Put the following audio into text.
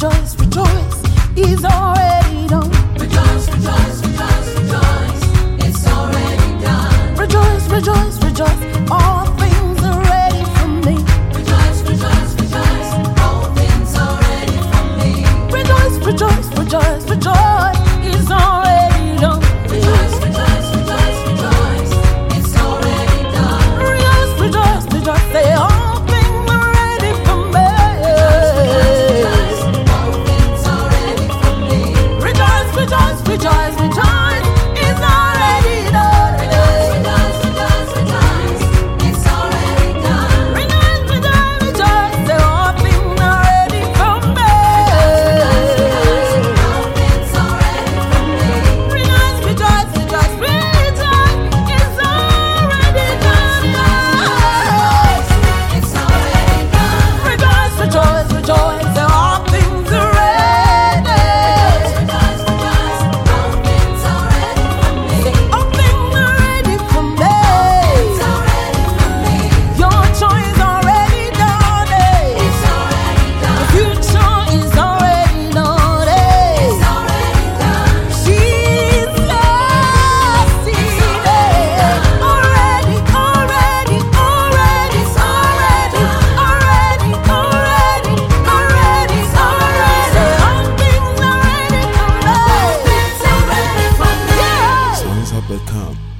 rejoice, rejoice, is already done. Rejoice, rejoice, rejoice, rejoice, it's already done. Rejoice, rejoice, rejoice, all things are ready for me. Rejoice, rejoice, rejoice, all things are ready for me. Rejoice, rejoice, rejoice, rejoice, is already done. Rejoice, rejoice, rejoice, rejoice, it's already done. Rejoice, rejoice, rejoice, say all things are ready for me. Rejoice, all things are ready for me. Rejoice, rejoice, rejoice, rejoice, is already done. Rejoice, rejoice, rejoice, rejoice, it's already done. Rejoice, rejoice, rejoice, say all things are ready for me. All things are ready for me. Rejoice, rejoice, rejoice, rejoice, is already done. It's already done. Rejoice, rejoice, rejoice, say all things are ready. Rejoice, rejoice, all things are ready for me. All things are ready for me. It's already for me. Your choice already done. It's already done. Future is already done. It's already done. She's seated. Already, already, already, already, already, already, already, already. All things are ready for me. It's already for me. Yeah. Songs have become